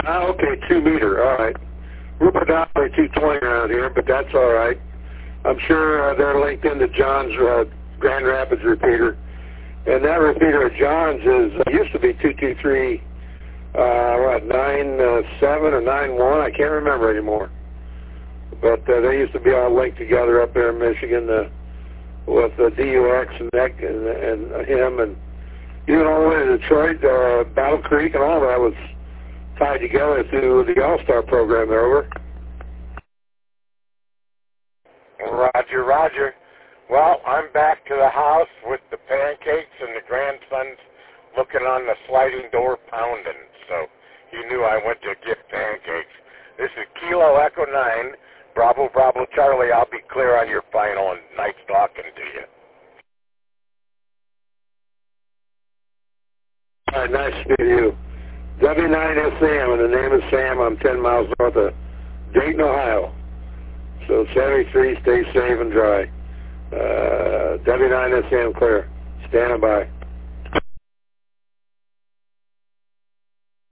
Ah, okay, 2 meter, all right. We're predominantly 220 around here, but that's all right. I'm sure they're linked into John's Grand Rapids repeater. And that repeater of John's used to be 223, 97 or 91, I can't remember anymore. But they used to be all linked together up there in Michigan with DUX and him, and even all the way to Detroit, Battle Creek and all that was tied together through the All-Star program there, over. Roger, Roger. Well, I'm back to the house with the pancakes and the grandsons looking on the sliding door pounding. So he knew I went to get pancakes. This is Kilo Echo 9, Bravo, Bravo, Charlie. I'll be clear on your final, and nice talking to you. All right, nice to meet you. W9SM, and the name is Sam. I'm 10 miles north of Dayton, Ohio. So 73, stay safe and dry. W9SM clear. Standing by.